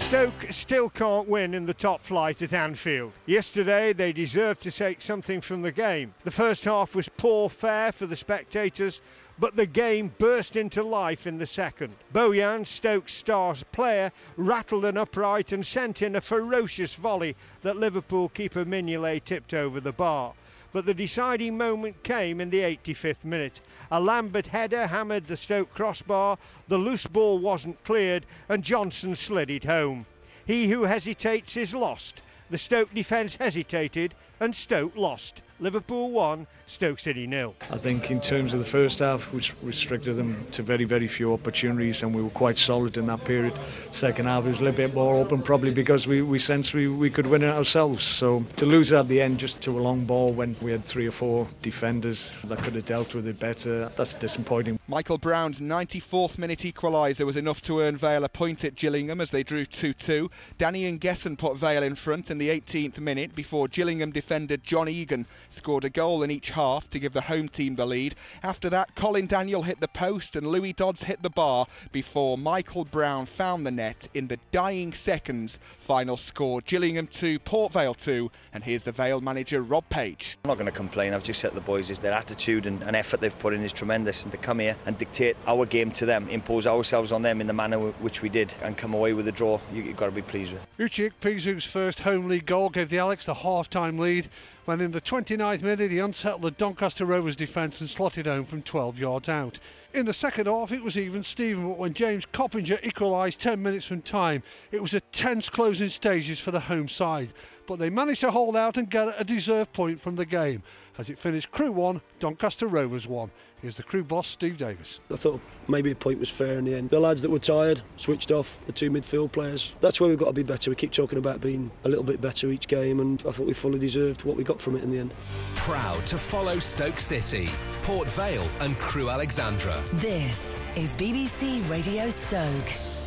Stoke still can't win in the top flight at Anfield. Yesterday they deserved to take something from the game. The first half was poor fare for the spectators, but the game burst into life in the second. Bojan, Stoke's star player, rattled an upright and sent in a ferocious volley that Liverpool keeper Mignolet tipped over the bar. But the deciding moment came in the 85th minute. A Lambert header hammered the Stoke crossbar, the loose ball wasn't cleared and Johnson slid it home. He who hesitates is lost. The Stoke defence hesitated and Stoke lost. Liverpool 1, Stoke City 0. I think in terms of the first half, which restricted them to very, very few opportunities, and we were quite solid in that period. Second half, it was a little bit more open, probably because we sensed we could win it ourselves. So to lose it at the end just to a long ball when we had 3 or 4 defenders that could have dealt with it better, that's disappointing. Michael Brown's 94th minute equaliser was enough to earn Vale a point at Gillingham as they drew 2-2. Danny Ngesson put Vale in front in the 18th minute before Gillingham defender John Egan scored a goal in each half to give the home team the lead. After that, Colin Daniel hit the post and Louis Dodds hit the bar before Michael Brown found the net in the dying seconds. Final score, Gillingham 2, Port Vale 2, and here's the Vale manager Rob Page. I'm not going to complain. I've just said to the boys, their attitude and effort they've put in is tremendous, and to come here and dictate our game to them, impose ourselves on them in the manner which we did and come away with a draw, you've got to be pleased with. Uche Ikpeazu's first home league goal gave the Alex a half-time lead when in the 29th minute he unsettled the Doncaster Rovers defence and slotted home from 12 yards out. In the second half it was even Steven, but when James Coppinger equalised 10 minutes from time, it was a tense closing stages for the home side. But they managed to hold out and get a deserved point from the game, as it finished Crewe 1, Doncaster Rovers 1. Here's the Crewe boss, Steve Davis. I thought maybe a point was fair in the end. The lads that were tired switched off, the 2 midfield players. That's where we've got to be better. We keep talking about being a little bit better each game, and I thought we fully deserved what we got from it in the end. Proud to follow Stoke City, Port Vale and Crewe Alexandra. This is BBC Radio Stoke.